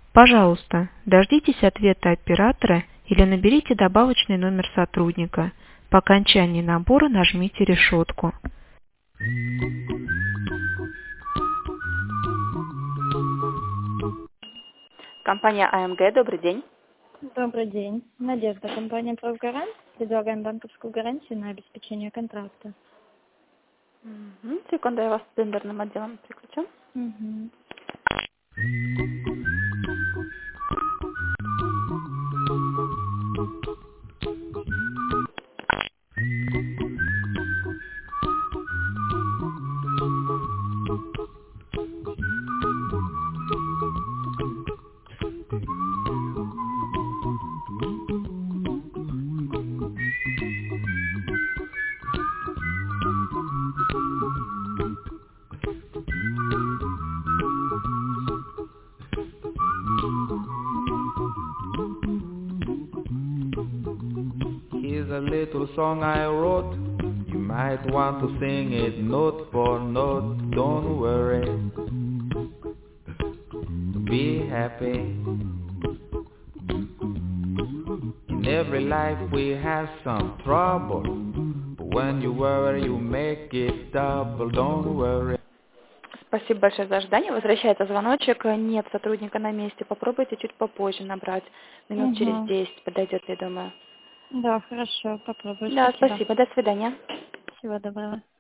Пожалуйста, дождитесь ответа оператора или наберите добавочный номер сотрудника. По окончании набора нажмите решетку. Компания АМГ, добрый день. Добрый день. Надежда, компания «Профгарант». Предлагаем банковскую гарантию на обеспечение контракта. Секунду, я вас с тендерным отделом переключу. Угу. Here's a little song I wrote. You might want to sing it note for note. Don't worry. Be happy. In every life we have some trouble. But when you worry, you make it double. Don't worry. Спасибо большое за ожидание. Возвращается звоночек. Нет сотрудника на месте. Попробуйте чуть попозже набрать. Минут через 10 подойдет, я думаю. Да, хорошо, попробую. Да, спасибо. До свидания. Всего доброго.